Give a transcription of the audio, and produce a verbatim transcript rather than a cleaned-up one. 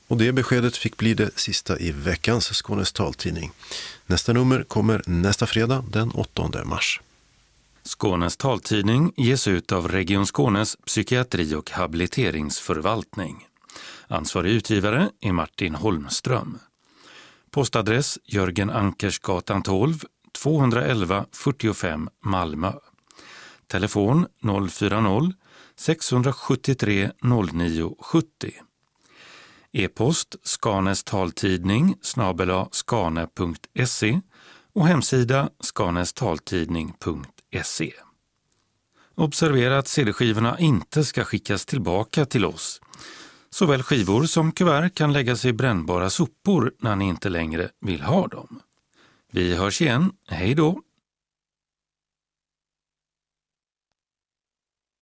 Och det beskedet fick bli det sista i veckans Skånes taltidning. Nästa nummer kommer nästa fredag den åttonde mars. Skånes taltidning ges ut av Region Skånes psykiatri- och habiliteringsförvaltning. Ansvarig utgivare är Martin Holmström. Postadress Jörgen Ankersgatan tolv, tvåhundraelva fyrtiofem Malmö. Telefon noll fyra noll sex sju tre noll nio sju noll. E-post Skanes taltidning snabel-a skane punkt se och hemsida skanestaltidning punkt se. Observera att C D-skivorna inte ska skickas tillbaka till oss. Såväl skivor som kuvert kan läggas i brännbara sopor när ni inte längre vill ha dem. Vi hörs igen. Hej då!